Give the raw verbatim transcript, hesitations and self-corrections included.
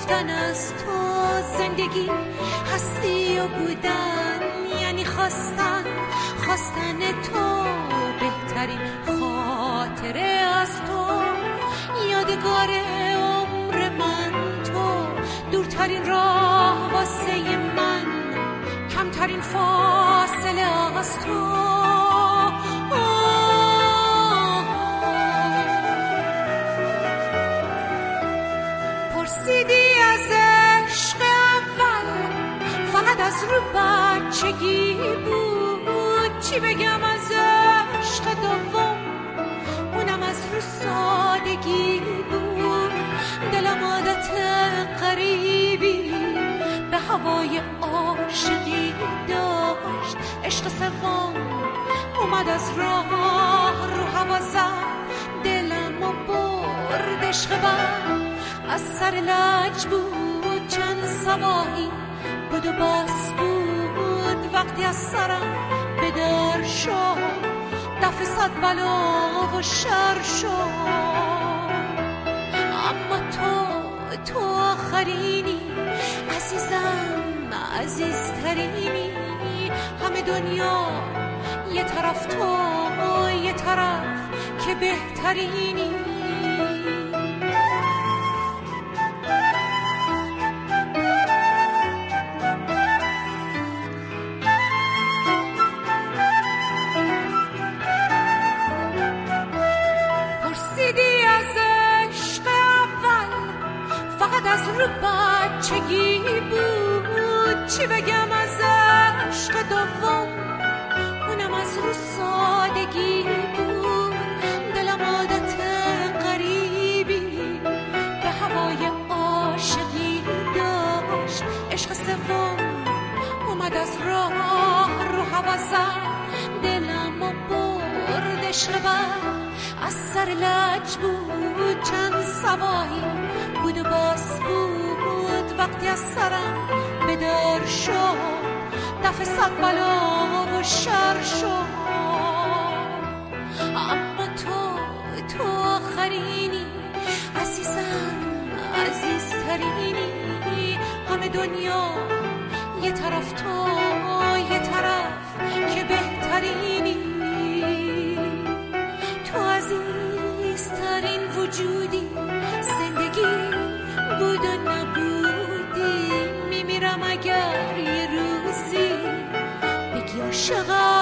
گفتن از تو زندگی هستی و بودن یعنی خواستن خواستن تو بهترین خاطره از تو یادگار عمر من تو دورترین راه واسه من کمترین فاصله از تو پرسیدی از عشق اول فقط از رو بچگی بود چی بگم از عشق دوم اونم از رو سادگی بود دلم عادت غریبی به هوای عاشقی داشت عشق سوم اومد از راه رو هوا زد دلم و برد عشق بر از سر لج بود چند صباحی بود و بس بود وقتی از سرم بدر شد دفع صد بلا و شر شد اما تو تو آخرینی عزیزم عزیزترینی همه دنیا یه طرف تو یه طرف که بهترینی از رو بچگی بود چی بگم از عشق دوم اونم از رو سادگی بود دلم عادت غریبی به هوای عاشقی داشت عشق سوم اومد از راه رو هوا زد دلم و برد عشق بر از سر لج بود چند صباحی بود و باس بود وقتی از سرم بدر شد دفع صد بلا و شر شد اما تو تو آخرینی عزیزم عزیزترینی همه دنیا یه طرف تو یه طرف که بهترینی تو عزیزترین وجودی زندگی بود و نبودی میمیرم اگر یه روزی بگی عاشقم